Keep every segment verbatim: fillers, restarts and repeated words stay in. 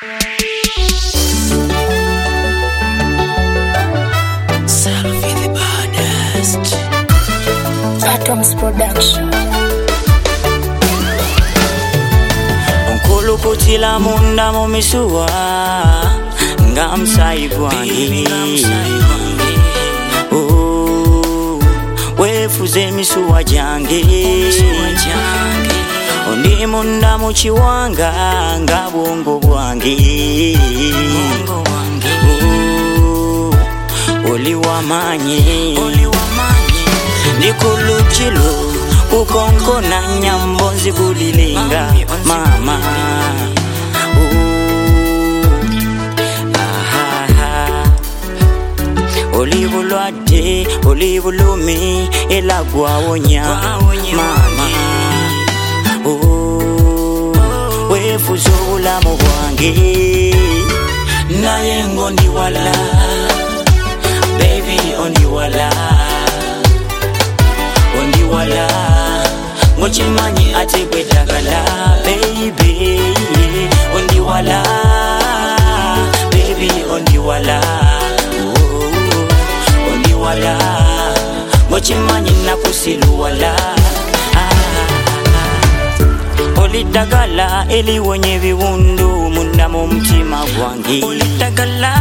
Selfie the baddest. Atoms Production. Nkulu kutila munda mumisuwa ngamsaibwangi. Oh, wefuze misuwa jange. Ondi munda muchiwanga ngabongo bwange. Oh, oli wamanye. Ndikulukilo kukonko na nyambonzi kulilinga mama. Olivulwate, olivulumi, elagwa wonya mama. Oh, wefuzo ulamu bwange. Naye ngondi wala, baby ondi wala. Ondi wala, ngochimanyi ate kwetagala, baby. Ondi wala, baby ondi wala. Wala ngochimanyi nakusilu wala ah. Olitagala eli wenye viwundu munda mumtima gwangi. Olitagala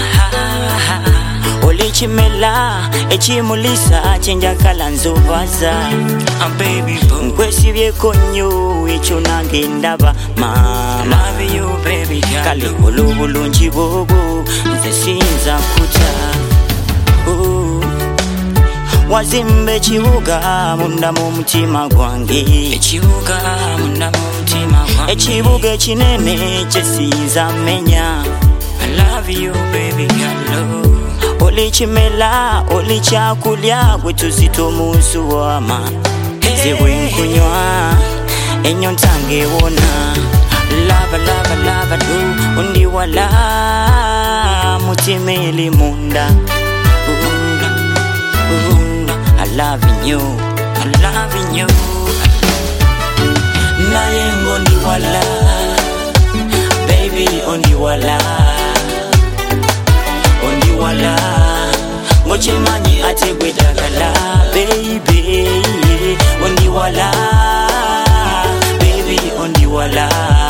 olichimela echimulisa chenja kala nzovaza ah, baby nkwesi vyekonyo echo nange ndaba mama. Love you baby girl. Kali olubulunji bobo nze sinza kuta. Oh, wazimbe chibuga munda mumutima gwange. Echibuga munda mumutima gwange. Echibuga chinene chesinza menya. I love you baby girl. Olichimela olichakulya gwetuzito musu wama. Ziwe nkunywa enyo ntange wona. Lava lava lava do undi wala mutimeli munda. I love you, I love you. Naye ngondi wala, baby ondi wala. Ondi wala, ngochimanyi ate kwetagala, baby. Ondi wala, baby ondi wala.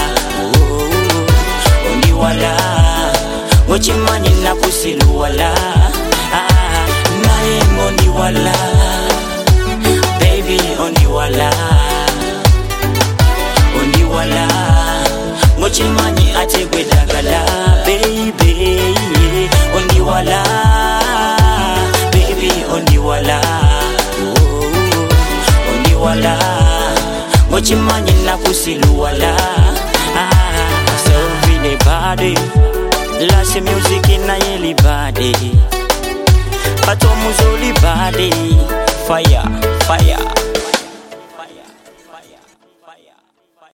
Oh, ondi wala, ngochimanyi nakusilu wala. Ondi wala, baby ondi wala. Ondi wala, ngochimanyi ate kwetagala, baby. Ondi wala, baby ondi wala. Oh, ondi wala, ngochimanyi nakusilu wala ah. Selfie the body, last music in a yelly body. Atoms only body, fire, fire.